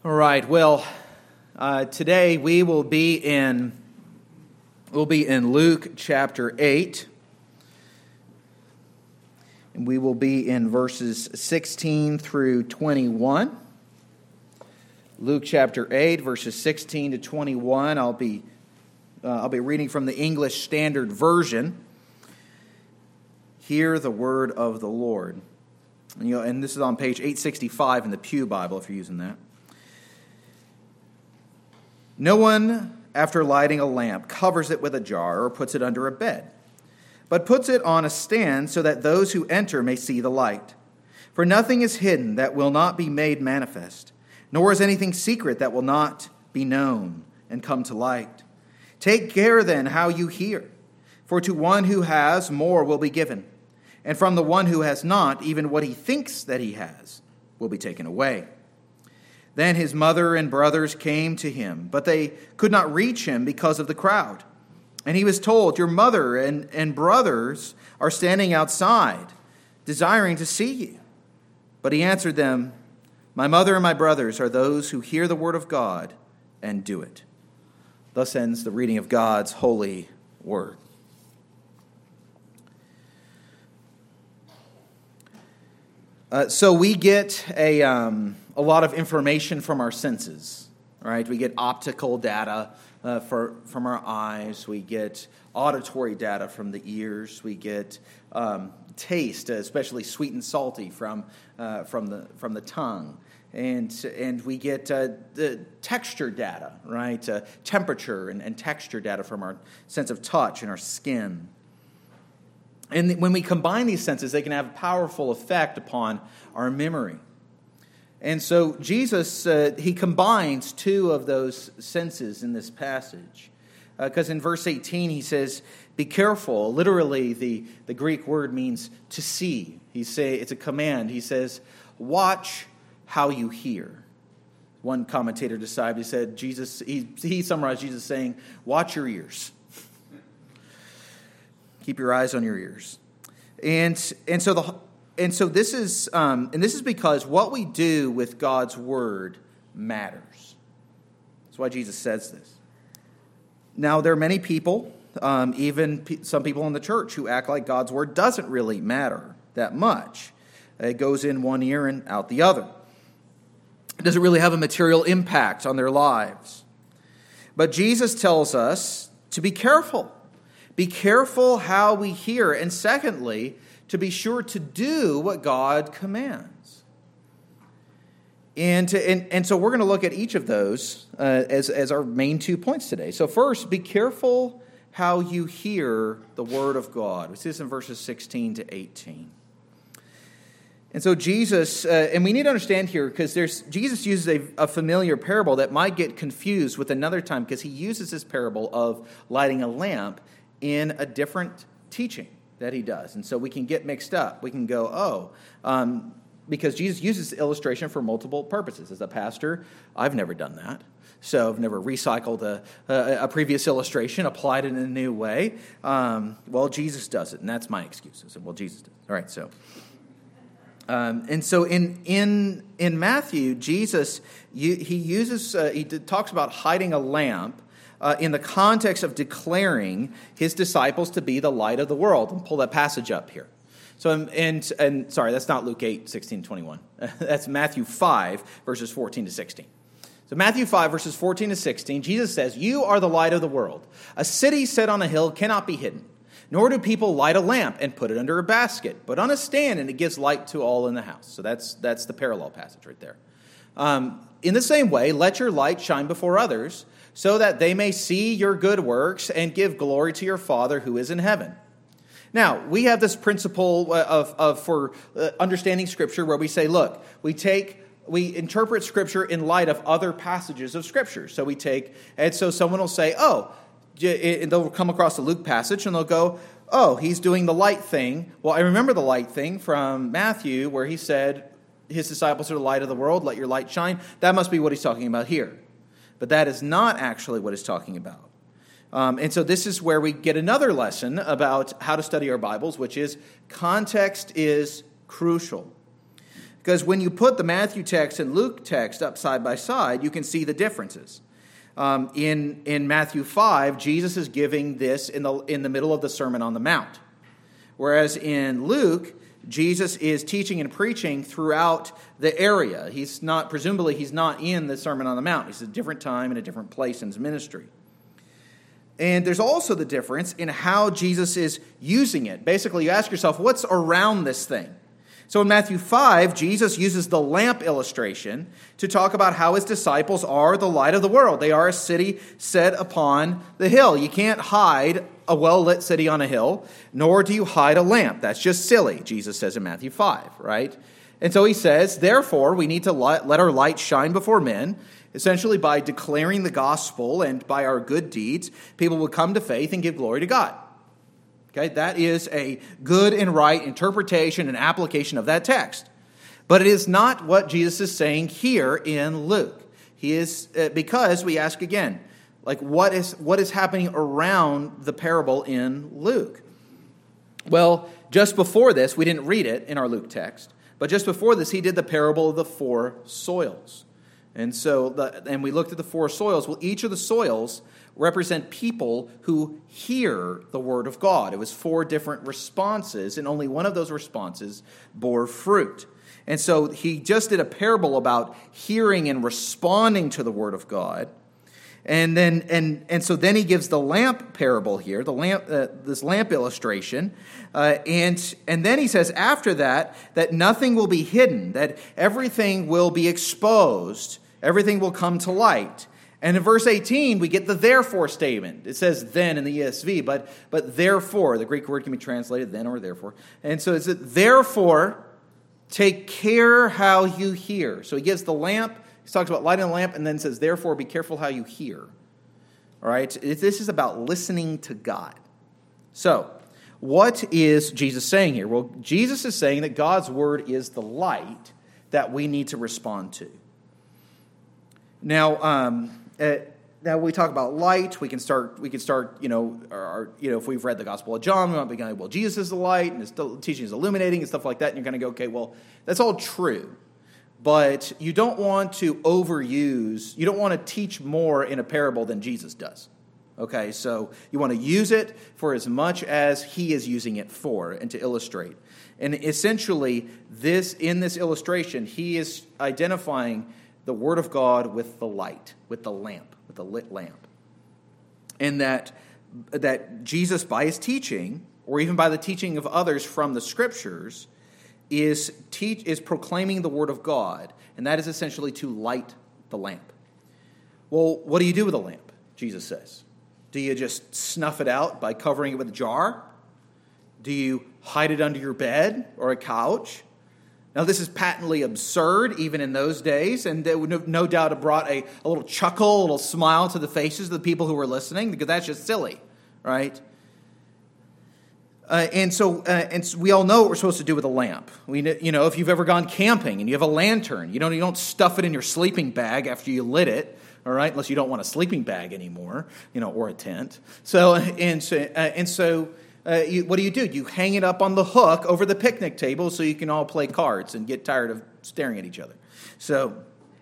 All right. Well, today we'll be in Luke chapter 8, and we will be in verses 16 through 21. Luke chapter 8, verses 16 to 21. I'll be reading from the English Standard Version. Hear the word of the Lord. And this is on page 865 in the Pew Bible, if you're using that. No one, after lighting a lamp, covers it with a jar or puts it under a bed, but puts it on a stand so that those who enter may see the light. For nothing is hidden that will not be made manifest, nor is anything secret that will not be known and come to light. Take care then how you hear, for to one who has, more will be given, and from the one who has not, even what he thinks that he has will be taken away. Then his mother and brothers came to him, but they could not reach him because of the crowd. And he was told, "Your mother and brothers are standing outside, desiring to see you." But he answered them, "My mother and my brothers are those who hear the word of God and do it." Thus ends the reading of God's holy word. So we get a lot of information from our senses, right? We get optical data from our eyes. We get auditory data from the ears. We get taste, especially sweet and salty, from the tongue, and we get the texture data, right? Temperature and texture data from our sense of touch and our skin. And when we combine these senses, they can have a powerful effect upon our memory. And so Jesus, he combines two of those senses in this passage. Because in verse 18, he says, "Be careful." Literally, the Greek word means to see. It's a command. He says, "Watch how you hear." One commentator described, he said, he summarized Jesus saying, "Watch your ears." Keep your eyes on your ears, and so this is because what we do with God's word matters. That's why Jesus says this. Now there are many people, even some people in the church, who act like God's word doesn't really matter that much. It goes in one ear and out the other. It doesn't really have a material impact on their lives. But Jesus tells us to be careful. Be careful how we hear, and secondly, to be sure to do what God commands. And so we're going to look at each of those as our main 2 points today. So first, be careful how you hear the word of God. We see this in verses 16 to 18. And so Jesus, and we need to understand here, because Jesus uses a familiar parable that might get confused with another time, because he uses this parable of lighting a lamp in a different teaching that he does. And so we can get mixed up. We can go, because Jesus uses the illustration for multiple purposes. As a pastor, I've never done that. So I've never recycled a previous illustration, applied it in a new way. Well, Jesus does it, and that's my excuse. I said, well, Jesus does it. All right, so. And so in Matthew, Jesus, he talks about hiding a lamp in the context of declaring his disciples to be the light of the world. And pull that passage up here. So, and sorry, that's not Luke 8, 16, 21. That's Matthew 5, verses 14 to 16. So Matthew 5, verses 14 to 16, Jesus says, "You are the light of the world. A city set on a hill cannot be hidden. Nor do people light a lamp and put it under a basket, but on a stand, and it gives light to all in the house." So that's the parallel passage right there. "In the same way, let your light shine before others, so that they may see your good works and give glory to your Father who is in heaven." Now, we have this principle for understanding Scripture where we say, look, we interpret Scripture in light of other passages of Scripture. And so someone will say, and they'll come across the Luke passage and they'll go, "Oh, he's doing the light thing. Well, I remember the light thing from Matthew where he said his disciples are the light of the world, let your light shine. That must be what he's talking about here." But that is not actually what he's talking about. And so this is where we get another lesson about how to study our Bibles, which is context is crucial. Because when you put the Matthew text and Luke text up side by side, you can see the differences. In Matthew 5, Jesus is giving this in the middle of the Sermon on the Mount. Whereas in Luke, Jesus is teaching and preaching throughout the area. Presumably he's not in the Sermon on the Mount. He's at a different time and a different place in his ministry. And there's also the difference in how Jesus is using it. Basically, you ask yourself, what's around this thing? So in Matthew 5, Jesus uses the lamp illustration to talk about how his disciples are the light of the world. They are a city set upon the hill. You can't hide a well-lit city on a hill, nor do you hide a lamp. That's just silly, Jesus says in Matthew 5, right? And so he says, therefore, we need to let our light shine before men. Essentially, by declaring the gospel and by our good deeds, people will come to faith and give glory to God. Okay, that is a good and right interpretation and application of that text. But it is not what Jesus is saying here in Luke. He is because we ask again, like what is happening around the parable in Luke? Well, just before this, we didn't read it in our Luke text, but just before this, he did the parable of the 4 soils. And we looked at the 4 soils. Well, each of the soils represent people who hear the word of God. It was 4 different responses, and only one of those responses bore fruit. And so he just did a parable about hearing and responding to the word of God. And so then he gives the lamp parable here, this lamp illustration, and then he says after that nothing will be hidden, that everything will be exposed, everything will come to light. And in verse 18, we get the therefore statement. It says then in the ESV, but therefore, the Greek word can be translated then or therefore. And so it's therefore, take care how you hear. So he gives the lamp, he talks about lighting the lamp, and then says, therefore, be careful how you hear. All right? This is about listening to God. So, what is Jesus saying here? Well, Jesus is saying that God's word is the light that we need to respond to. Now, now we talk about light. We can start. If we've read the Gospel of John, we might be going, well, Jesus is the light, and his teaching is illuminating, and stuff like that. And you're going to go, okay, well, that's all true, but you don't want to overuse. You don't want to teach more in a parable than Jesus does. Okay, so you want to use it for as much as he is using it for, and to illustrate. And essentially, in this illustration, he is identifying the Word of God with the light, with the lamp, with the lit lamp. And that Jesus, by his teaching, or even by the teaching of others from the Scriptures, is proclaiming the Word of God. And that is essentially to light the lamp. Well, what do you do with a lamp, Jesus says? Do you just snuff it out by covering it with a jar? Do you hide it under your bed or a couch? Now, this is patently absurd, even in those days, and it would no doubt have brought a little chuckle, a little smile to the faces of the people who were listening, because that's just silly, right? And so we all know what we're supposed to do with a lamp. If you've ever gone camping and you have a lantern, you don't stuff it in your sleeping bag after you lit it, all right? Unless you don't want a sleeping bag anymore, or a tent. What do? You hang it up on the hook over the picnic table so you can all play cards and get tired of staring at each other. So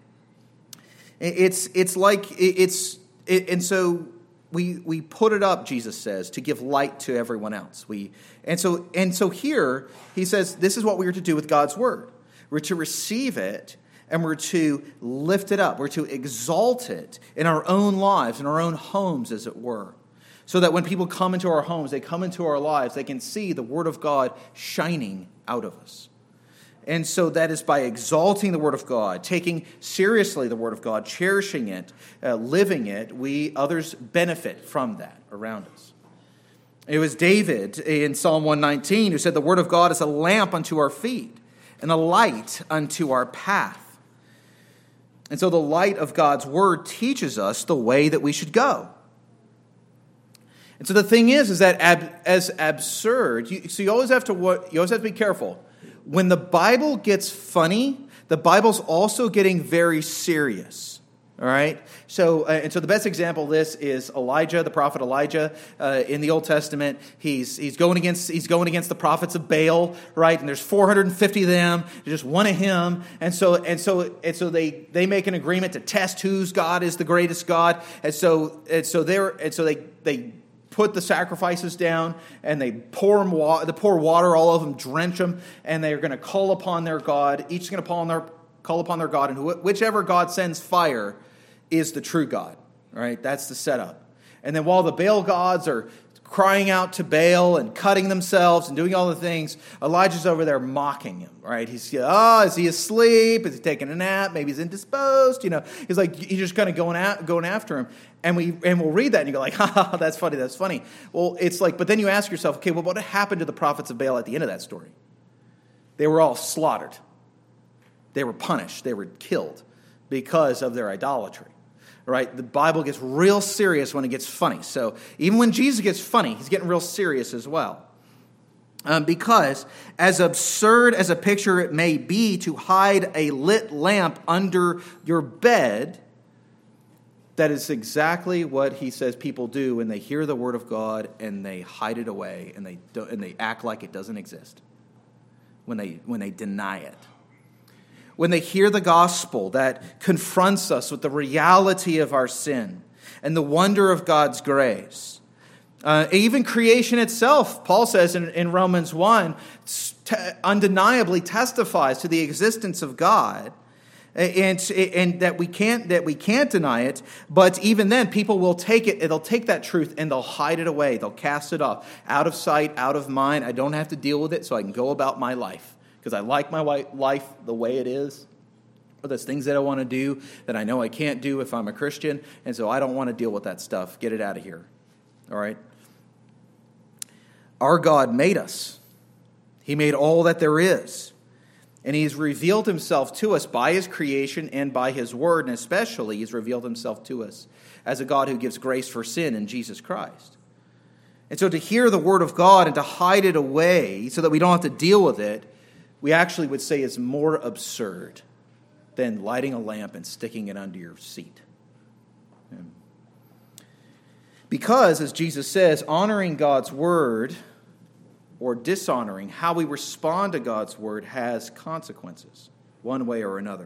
we put it up, Jesus says, to give light to everyone else. And so here he says this is what we are to do with God's word. We're to receive it and we're to lift it up. We're to exalt it in our own lives, in our own homes, as it were. So that when people come into our homes, they come into our lives, they can see the Word of God shining out of us. And so that is by exalting the Word of God, taking seriously the Word of God, cherishing it, living it, others benefit from that around us. It was David in Psalm 119 who said, the Word of God is a lamp unto our feet and a light unto our path. And so the light of God's Word teaches us the way that we should go. And so the thing is that as absurd, you always have to be careful. When the Bible gets funny, the Bible's also getting very serious. All right. So the best example of this is Elijah, the prophet Elijah, in the Old Testament. He's going against the prophets of Baal, right? And there's 450 of them. There's just one of him, and so they make an agreement to test whose God is the greatest God, and so they put the sacrifices down, and they pour water all of them, drench them, and they're going to call upon their God. Each is going to call upon their God, and whichever God sends fire is the true God. All right, that's the setup. And then while the Baal gods are crying out to Baal and cutting themselves and doing all the things, Elijah's over there mocking him. Right? Is he asleep? Is he taking a nap? Maybe he's indisposed. He's just kind of going after him. And we'll read that and you go like, ha, that's funny. Well, it's like, but then you ask yourself, okay, well, what happened to the prophets of Baal at the end of that story? They were all slaughtered. They were punished. They were killed because of their idolatry. Right? The Bible gets real serious when it gets funny. So even when Jesus gets funny, he's getting real serious as well. Because as absurd as a picture it may be to hide a lit lamp under your bed, that is exactly what he says people do when they hear the word of God and they hide it away and they act like it doesn't exist. When they deny it. When they hear the gospel that confronts us with the reality of our sin and the wonder of God's grace. Even creation itself, Paul says in Romans 1, undeniably testifies to the existence of God, and that we can't deny it. But even then, people will take it. They'll take that truth and they'll hide it away. They'll cast it off, out of sight, out of mind. I don't have to deal with it, so I can go about my life. Because I like my life the way it is. But there's things that I want to do that I know I can't do if I'm a Christian. And so I don't want to deal with that stuff. Get it out of here. All right? Our God made us. He made all that there is. And he's revealed himself to us by his creation and by his word. And especially he's revealed himself to us as a God who gives grace for sin in Jesus Christ. And so to hear the word of God and to hide it away so that we don't have to deal with it, we actually would say is more absurd than lighting a lamp and sticking it under your seat. Because, as Jesus says, honoring God's word or dishonoring, how we respond to God's word has consequences, one way or another.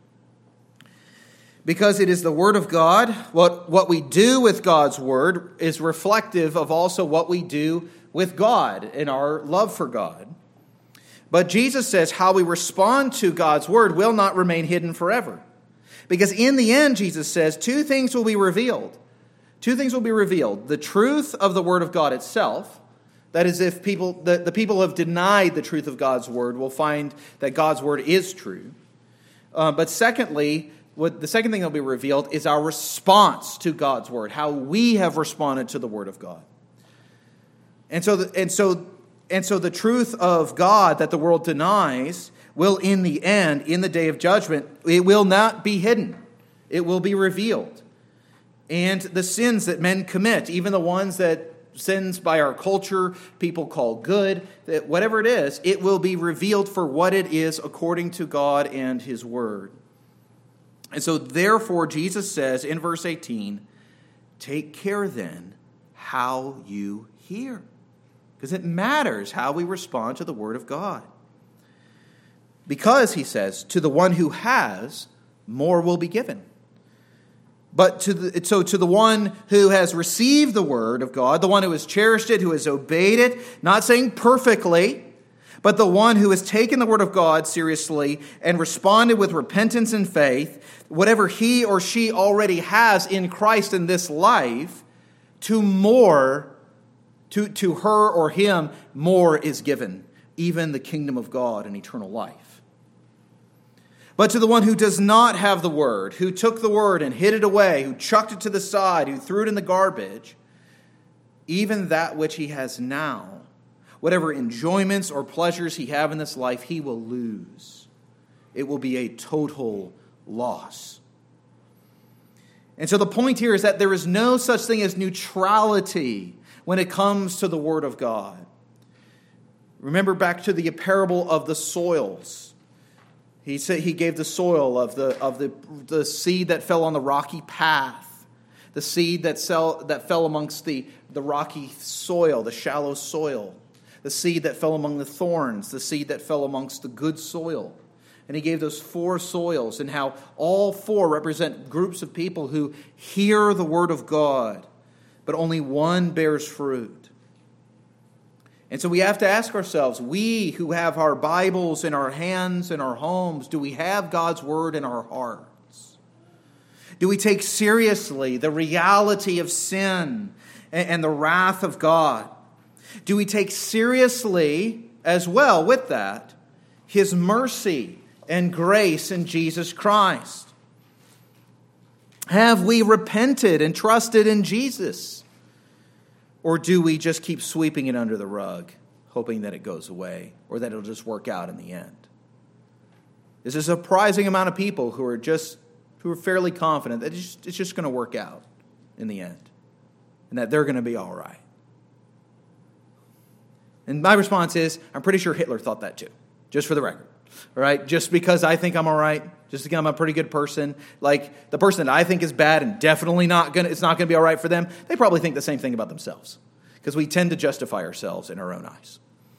Because it is the word of God, what we do with God's word is reflective of also what we do with God and our love for God. But Jesus says how we respond to God's word will not remain hidden forever. Because in the end, Jesus says, two things will be revealed. Two things will be revealed. The truth of the word of God itself. That is, if the people who have denied the truth of God's word will find that God's word is true. But secondly, the second thing that will be revealed is our response to God's word. How we have responded to the word of God. And so the truth of God that the world denies will, in the end, in the day of judgment, it will not be hidden. It will be revealed. And the sins that men commit, even the ones that sins by our culture people call good, that whatever it is, it will be revealed for what it is according to God and his word. And so therefore, Jesus says in verse 18, take care then how you hear. Because it matters how we respond to the word of God. Because, he says, to the one who has, more will be given. But to the one who has received the word of God, the one who has cherished it, who has obeyed it, not saying perfectly, but the one who has taken the word of God seriously and responded with repentance and faith, whatever he or she already has in Christ in this life, to her or him, more is given, even the kingdom of God and eternal life. But to the one who does not have the word, who took the word and hid it away, who chucked it to the side, who threw it in the garbage, even that which he has now, whatever enjoyments or pleasures he have in this life, he will lose. It will be a total loss. And so the point here is that there is no such thing as neutrality when it comes to the word of God. Remember back to the parable of the soils. He said he gave the soil of the seed that fell on the rocky path, the seed that fell amongst the rocky soil, the shallow soil, the seed that fell among the thorns, the seed that fell amongst the good soil. And he gave those 4 soils, and how all 4 represent groups of people who hear the word of God, but only one bears fruit. And so we have to ask ourselves, we who have our Bibles in our hands and our homes, do we have God's word in our hearts? Do we take seriously the reality of sin and the wrath of God? Do we take seriously, as well with that, His mercy and grace in Jesus Christ? Have we repented and trusted in Jesus? Or do we just keep sweeping it under the rug, hoping that it goes away or that it'll just work out in the end? There's a surprising amount of people who are fairly confident that it's just going to work out in the end and that they're going to be all right. And my response is, I'm pretty sure Hitler thought that too, just for the record. All right? Just because I think I'm all right, just because I'm a pretty good person, like the person that I think is bad and definitely it's not going to be all right for them, they probably think the same thing about themselves, because we tend to justify ourselves in our own eyes.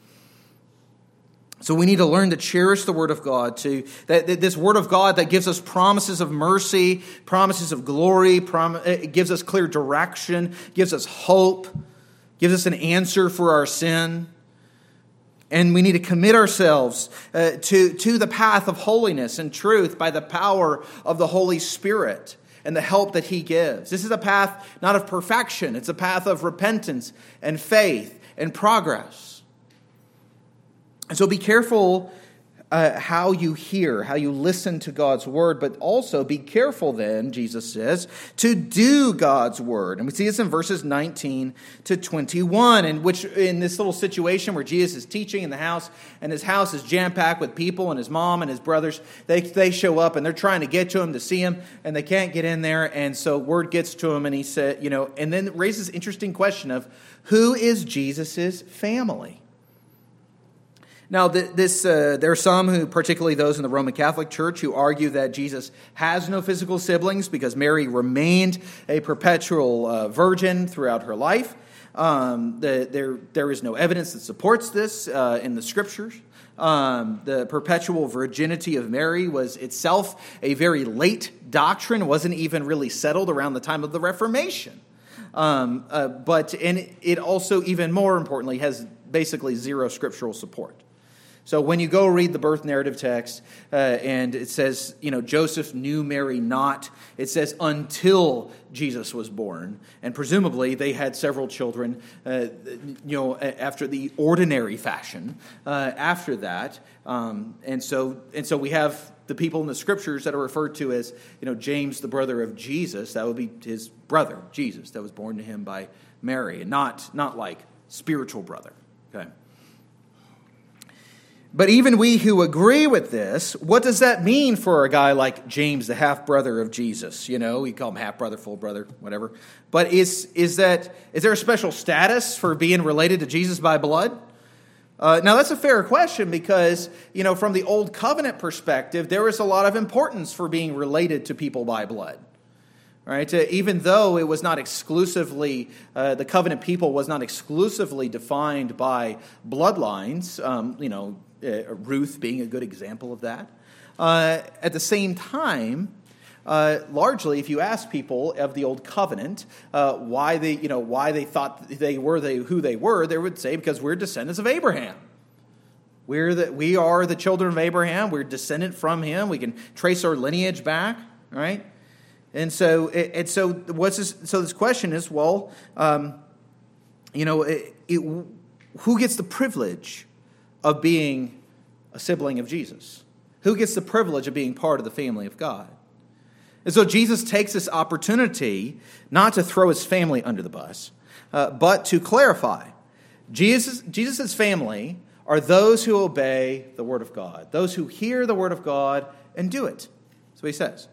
So we need to learn to cherish the Word of God, this Word of God that gives us promises of mercy, promises of glory, it gives us clear direction, gives us hope, gives us an answer for our sin. And we need to commit ourselves to the path of holiness and truth by the power of the Holy Spirit and the help that He gives. This is a path not of perfection. It's a path of repentance and faith and progress. And so be careful how you hear, how you listen to God's word, but also be careful then, Jesus says, to do God's word. And we see this in verses 19 to 21, in this little situation where Jesus is teaching in the house, and his house is jam-packed with people, and his mom and his brothers, they show up, and they're trying to get to him to see him, and they can't get in there, and so word gets to him, and he said, and then it raises an interesting question of, who is Jesus' family? Now, there are some who, particularly those in the Roman Catholic Church, who argue that Jesus has no physical siblings because Mary remained a perpetual virgin throughout her life. There is no evidence that supports this in the Scriptures. The perpetual virginity of Mary was itself a very late doctrine. It wasn't even really settled around the time of the Reformation. But it also, even more importantly, has basically zero scriptural support. So when you go read the birth narrative text, and it says, Joseph knew Mary not, it says until Jesus was born. And presumably they had several children, after the ordinary fashion after that. And so we have the people in the Scriptures that are referred to as, James, the brother of Jesus. That would be his brother, Jesus, that was born to him by Mary, and not like spiritual brother. Okay. But even we who agree with this, what does that mean for a guy like James, the half-brother of Jesus? We call him half-brother, full brother, whatever. But is there a special status for being related to Jesus by blood? Now, that's a fair question because, from the Old Covenant perspective, there is a lot of importance for being related to people by blood. Right? Even though it was not exclusively, the covenant people was not exclusively defined by bloodlines, Ruth being a good example of that. At the same time, largely, if you ask people of the Old Covenant why they thought they were who they were, they would say because we're descendants of Abraham. We are the children of Abraham. We're descendant from him. We can trace our lineage back, right? And so this question is, who gets the privilege of being a sibling of Jesus? Who gets the privilege of being part of the family of God? And so Jesus takes this opportunity not to throw his family under the bus, but to clarify. Jesus' family are those who obey the word of God, those who hear the word of God and do it. That's what he says.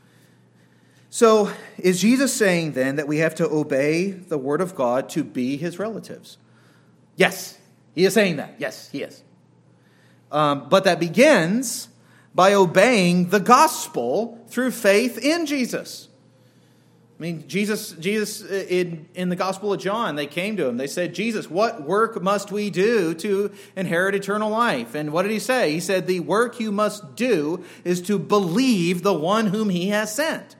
So is Jesus saying then that we have to obey the word of God to be his relatives? Yes, he is saying that. Yes, he is. But that begins by obeying the gospel through faith in Jesus. I mean, Jesus in the Gospel of John, they came to him. They said, Jesus, what work must we do to inherit eternal life? And what did he say? He said, the work you must do is to believe the one whom he has sent.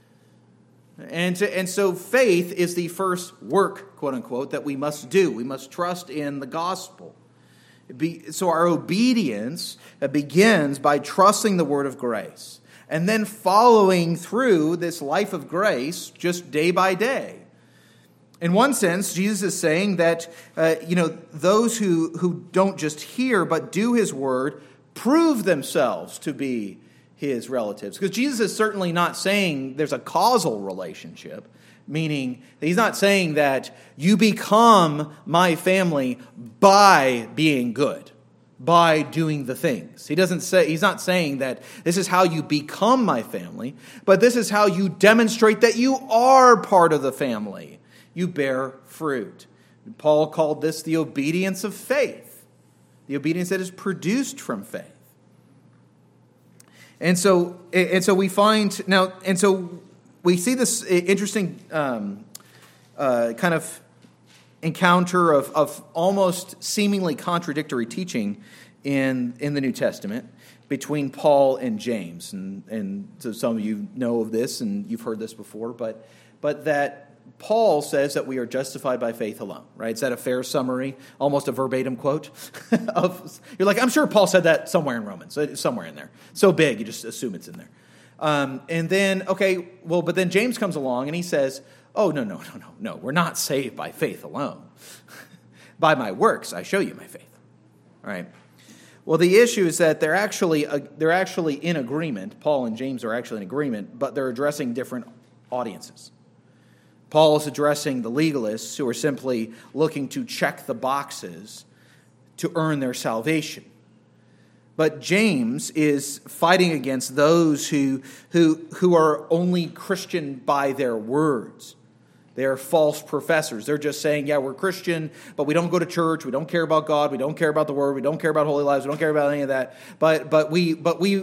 And so faith is the first work, quote unquote, that we must do. We must trust in the gospel. So our obedience begins by trusting the word of grace and then following through this life of grace just day by day. In one sense, Jesus is saying that those who don't just hear but do his word prove themselves to be his relatives. Because Jesus is certainly not saying there's a causal relationship, meaning he's not saying that you become my family by being good, by doing the things. He's not saying that this is how you become my family, but this is how you demonstrate that you are part of the family. You bear fruit. Paul called this the obedience of faith, the obedience that is produced from faith. And so we find now, and so we see this interesting kind of encounter of almost seemingly contradictory teaching in the New Testament between Paul and James. And so some of you know of this and you've heard this before, but that Paul says that we are justified by faith alone, right? Is that a fair summary? Almost a verbatim quote? You're like, I'm sure Paul said that somewhere in Romans, somewhere in there. So big, you just assume it's in there. And then, but then James comes along and he says, oh, no, we're not saved by faith alone. By my works, I show you my faith, all right? Well, the issue is that they're actually in agreement. Paul and James are actually in agreement, but they're addressing different audiences. Paul is addressing the legalists who are simply looking to check the boxes to earn their salvation. But James is fighting against those who are only Christian by their words. They are false professors. They're just saying, yeah, we're Christian, but we don't go to church. We don't care about God. We don't care about the Word. We don't care about holy lives. We don't care about any of that. But we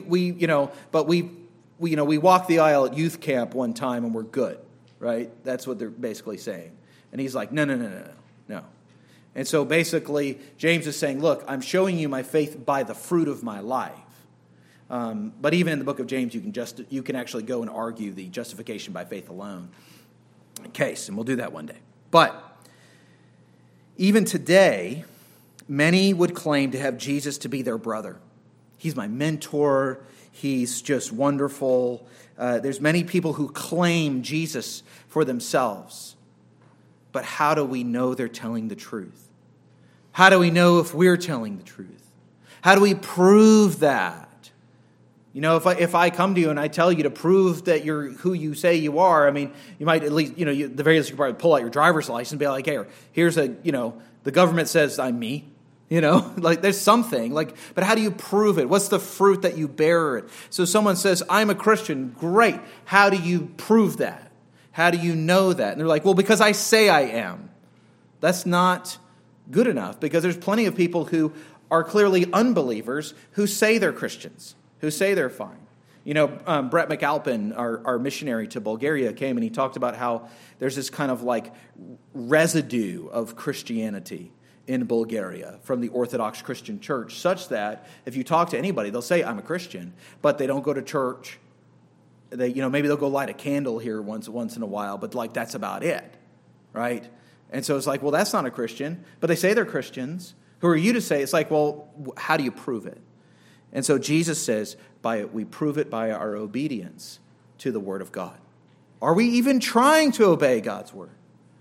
walk the aisle at youth camp one time and we're good. Right? That's what they're basically saying. And he's like, no. And so basically, James is saying, look, I'm showing you my faith by the fruit of my life. But even in the book of James, you can actually go and argue the justification by faith alone case, and we'll do that one day. But even today, many would claim to have Jesus to be their brother. He's my mentor. He's just wonderful. There's many people who claim Jesus for themselves. But how do we know they're telling the truth? How do we know if we're telling the truth? How do we prove that? You know, if I come to you and I tell you to prove that you're who you say you are, I mean, you might at least, the very least you probably pull out your driver's license and be like, hey, here's the government says I'm me. Like there's something but how do you prove it? What's the fruit that you bear it? So someone says, I'm a Christian. Great. How do you prove that? How do you know that? And they're like, well, because I say I am. That's not good enough because there's plenty of people who are clearly unbelievers who say they're Christians, who say they're fine. Brett McAlpin, our missionary to Bulgaria, came and he talked about how there's this kind of like residue of Christianity in Bulgaria from the Orthodox Christian church, such that if you talk to anybody, they'll say, I'm a Christian, but they don't go to church. They, maybe they'll go light a candle here once in a while, but that's about it, right? And so it's like, well, that's not a Christian, but they say they're Christians. Who are you to say? It's like, well, how do you prove it? And so Jesus says, we prove it by our obedience to the Word of God. Are we even trying to obey God's Word?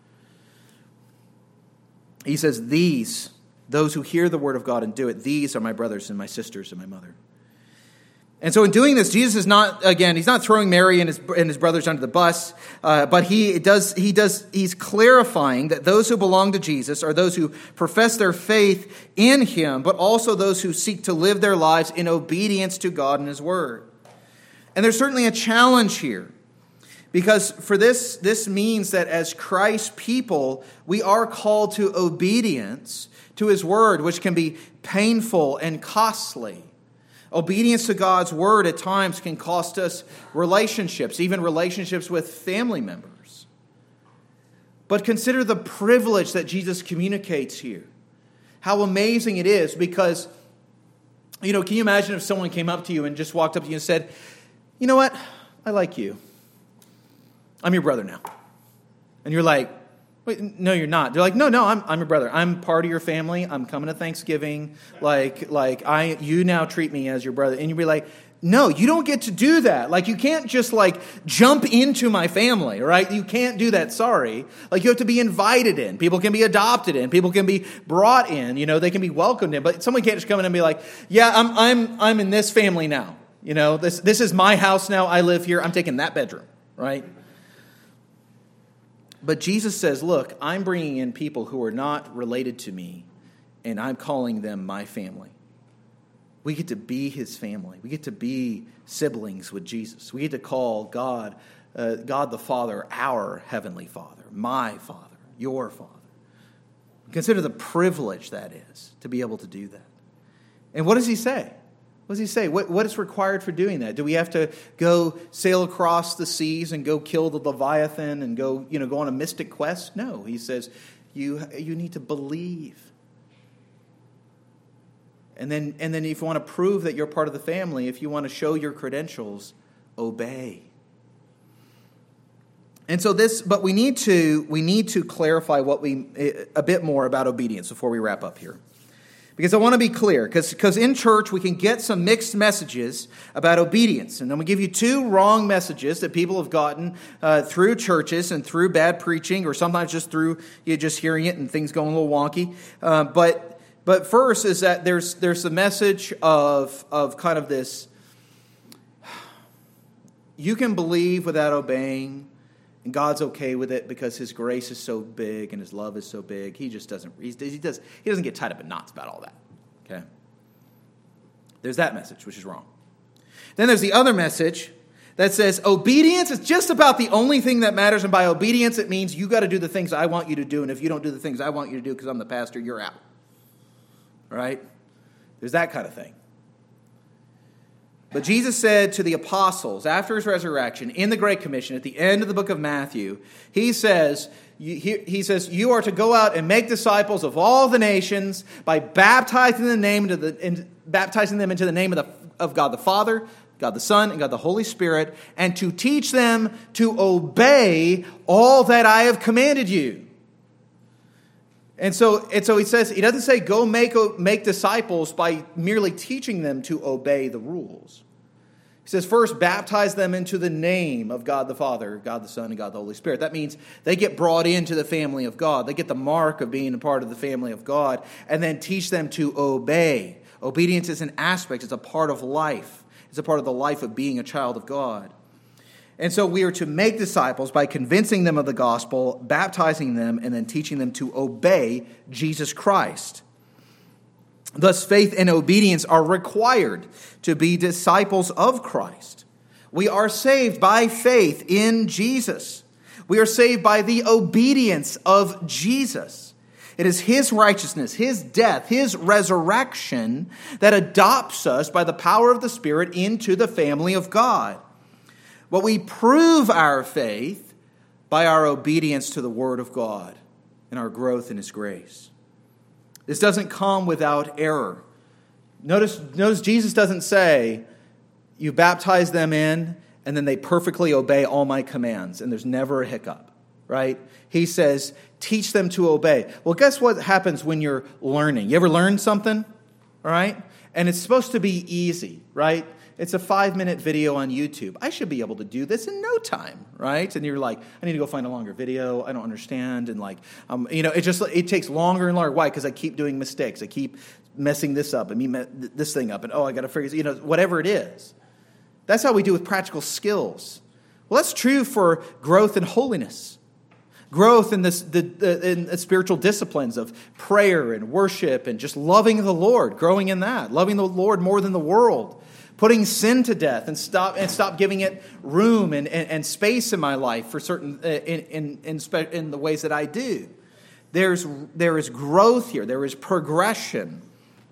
He says, those who hear the word of God and do it, these are my brothers and my sisters and my mother. And so in doing this, Jesus is not, again, he's not throwing Mary and his brothers under the bus, but he's clarifying that those who belong to Jesus are those who profess their faith in him, but also those who seek to live their lives in obedience to God and his word. And there's certainly a challenge here. Because for this means that as Christ's people, we are called to obedience to his word, which can be painful and costly. Obedience to God's word at times can cost us relationships, even relationships with family members. But consider the privilege that Jesus communicates here. How amazing it is, because, can you imagine if someone came up to you and just walked up to you and said, "You know what? I like you. I'm your brother now." And you're like, "Wait, no, you're not." They're like, no, I'm your brother. I'm part of your family. I'm coming to Thanksgiving. You now treat me as your brother. And you'd be like, "No, you don't get to do that. You can't just jump into my family, right? You can't do that. Sorry. You have to be invited in. People can be adopted in. People can be brought in. They can be welcomed in. But someone can't just come in and be like, "Yeah, I'm in this family now. This is my house now. I live here. I'm taking that bedroom," right? But Jesus says, "Look, I'm bringing in people who are not related to me, and I'm calling them my family." We get to be his family. We get to be siblings with Jesus. We get to call God the Father, our heavenly Father, my Father, your Father. Consider the privilege that is to be able to do that. And what does he say? What does he say? What is required for doing that? Do we have to go sail across the seas and go kill the Leviathan and go on a mystic quest? No, he says you need to believe. And then if you want to prove that you're part of the family, if you want to show your credentials, obey. And so but we need to clarify a bit more about obedience before we wrap up here. Because I want to be clear, because in church we can get some mixed messages about obedience. And I'm going to give you two wrong messages that people have gotten through churches and through bad preaching, or sometimes just through just hearing it and things going a little wonky. But first is that there's the message of kind of this, you can believe without obeying, and God's okay with it because his grace is so big and his love is so big. He just doesn't get tied up in knots about all that. Okay? There's that message, which is wrong. Then there's the other message that says obedience is just about the only thing that matters, and by obedience it means you got to do the things I want you to do, and if you don't do the things I want you to do because I'm the pastor, you're out. Right? There's that kind of thing. But Jesus said to the apostles after his resurrection in the Great Commission at the end of the book of Matthew, he says, you are to go out and make disciples of all the nations by baptizing them into the name of God the Father, God the Son, and God the Holy Spirit, and to teach them to obey all that I have commanded you. And so he says, he doesn't say go make disciples by merely teaching them to obey the rules. He says first baptize them into the name of God the Father, God the Son, and God the Holy Spirit. That means they get brought into the family of God. They get the mark of being a part of the family of God, and then teach them to obey. Obedience is an aspect, it's a part of life. It's a part of the life of being a child of God. And so we are to make disciples by convincing them of the gospel, baptizing them, and then teaching them to obey Jesus Christ. Thus, faith and obedience are required to be disciples of Christ. We are saved by faith in Jesus. We are saved by the obedience of Jesus. It is his righteousness, his death, his resurrection that adopts us by the power of the Spirit into the family of God. But we prove our faith by our obedience to the Word of God and our growth in his grace. This doesn't come without error. Notice Jesus doesn't say, you baptize them in, and then they perfectly obey all my commands, and there's never a hiccup, right? He says, teach them to obey. Well, guess what happens when you're learning? You ever learn something, all right? And it's supposed to be easy, right? It's a 5-minute video on YouTube. I should be able to do this in no time, right? And you're like, I need to go find a longer video. I don't understand. And it takes longer and longer. Why? Because I keep doing mistakes. I keep messing this up and this thing up. And I got to figure, whatever it is. That's how we do with practical skills. Well, that's true for growth in holiness. Growth in in spiritual disciplines of prayer and worship and just loving the Lord. Growing in that. Loving the Lord more than the world. Putting sin to death and stop giving it room and space in my life for certain in the ways that I do. There is growth here. There is progression.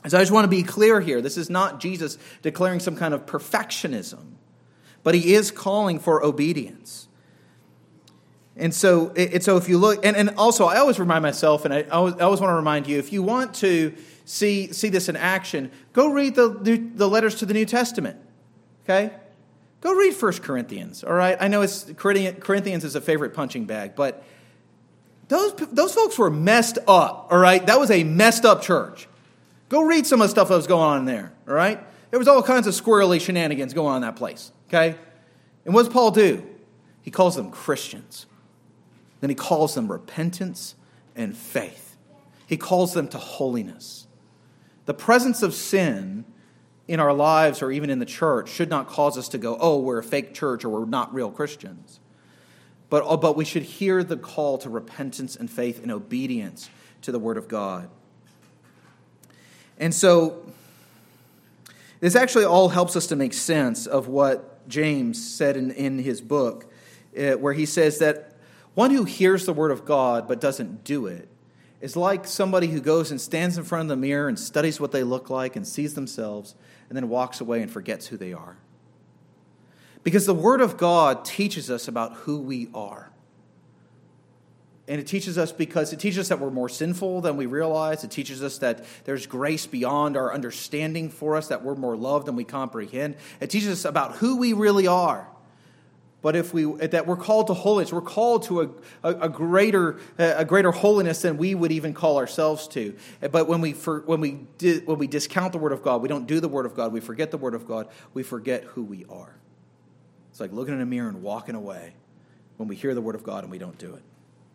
So I just want to be clear here. This is not Jesus declaring some kind of perfectionism, but he is calling for obedience. And so if you look, and also I always remind myself, and I always want to remind you, if you want to see this in action, go read the letters to the New Testament. Okay? Go read 1 Corinthians, all right? I know Corinthians is a favorite punching bag, but those folks were messed up, all right? That was a messed up church. Go read some of the stuff that was going on in there, all right? There was all kinds of squirrely shenanigans going on in that place, okay? And what does Paul do? He calls them Christians. Then he calls them repentance and faith. He calls them to holiness. The presence of sin in our lives or even in the church should not cause us to go, oh, we're a fake church or we're not real Christians. But we should hear the call to repentance and faith and obedience to the Word of God. And so this actually all helps us to make sense of what James said in his book, where he says that one who hears the Word of God but doesn't do it is like somebody who goes and stands in front of the mirror and studies what they look like and sees themselves and then walks away and forgets who they are. Because the Word of God teaches us about who we are. And it teaches us because it teaches us that we're more sinful than we realize. It teaches us that there's grace beyond our understanding for us, that we're more loved than we comprehend. It teaches us about who we really are. But that we're called to holiness, we're called to a greater holiness than we would even call ourselves to. But when we discount the Word of God, we don't do the Word of God, we forget the Word of God, we forget who we are. It's like looking in a mirror and walking away when we hear the Word of God and we don't do it.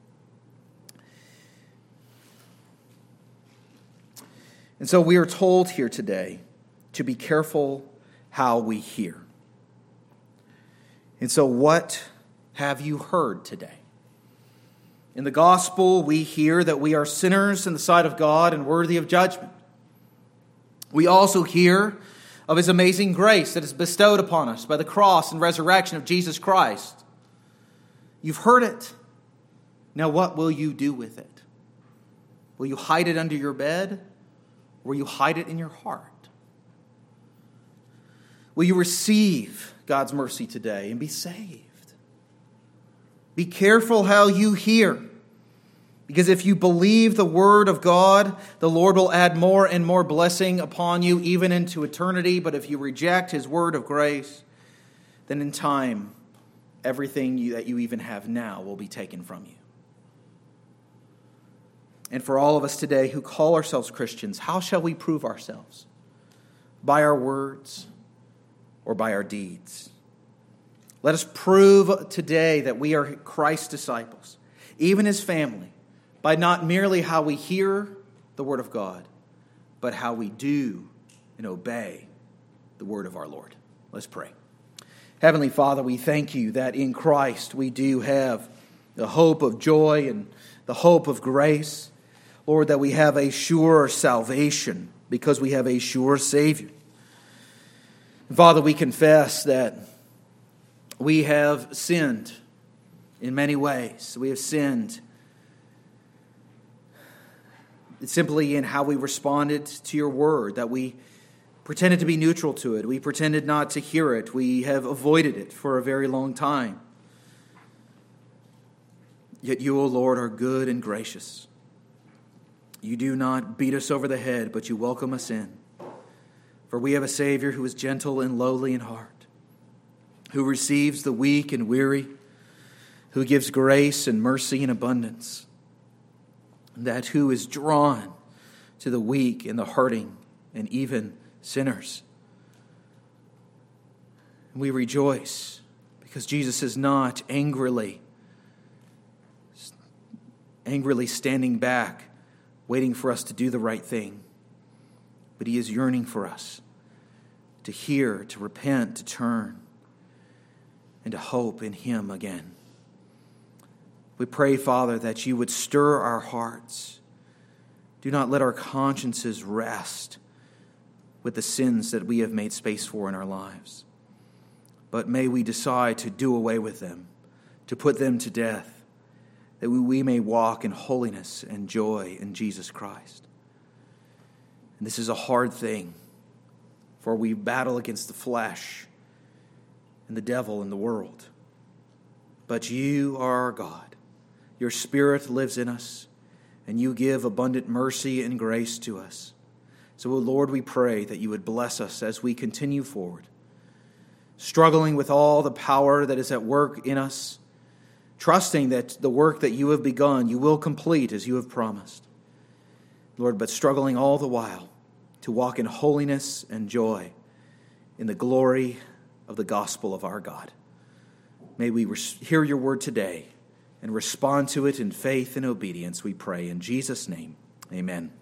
And so we are told here today to be careful how we hear. And so what have you heard today? In the gospel, we hear that we are sinners in the sight of God and worthy of judgment. We also hear of His amazing grace that is bestowed upon us by the cross and resurrection of Jesus Christ. You've heard it. Now what will you do with it? Will you hide it under your bed? Or will you hide it in your heart? Will you receive God's mercy today and be saved? Be careful how you hear. Because if you believe the Word of God, the Lord will add more and more blessing upon you, even into eternity. But if you reject His word of grace, then in time, everything that you even have now will be taken from you. And for all of us today who call ourselves Christians, how shall we prove ourselves? By our words or by our deeds? Let us prove today that we are Christ's disciples, even His family, by not merely how we hear the Word of God, but how we do and obey the word of our Lord. Let's pray. Heavenly Father, we thank You that in Christ we do have the hope of joy and the hope of grace. Lord, that we have a sure salvation because we have a sure Savior. And Father, we confess that we have sinned in many ways. We have sinned simply in how we responded to Your word, that we pretended to be neutral to it. We pretended not to hear it. We have avoided it for a very long time. Yet You, O Lord, are good and gracious. You do not beat us over the head, but You welcome us in. For we have a Savior who is gentle and lowly in heart, who receives the weak and weary, who gives grace and mercy in abundance, that who is drawn to the weak and the hurting and even sinners. And we rejoice because Jesus is not angrily standing back, waiting for us to do the right thing. But He is yearning for us to hear, to repent, to turn, and to hope in Him again. We pray, Father, that You would stir our hearts. Do not let our consciences rest with the sins that we have made space for in our lives. But may we decide to do away with them, to put them to death, that we may walk in holiness and joy in Jesus Christ. And this is a hard thing, for we battle against the flesh and the devil and the world. But you are our God. Your Spirit lives in us, and you give abundant mercy and grace to us. So, O Lord, we pray that you would bless us as we continue forward, struggling with all the power that is at work in us, trusting that the work that you have begun, you will complete as you have promised. Lord, but struggling all the while to walk in holiness and joy in the glory of the gospel of our God. May we hear your word today and respond to it in faith and obedience, we pray. In Jesus' name, amen.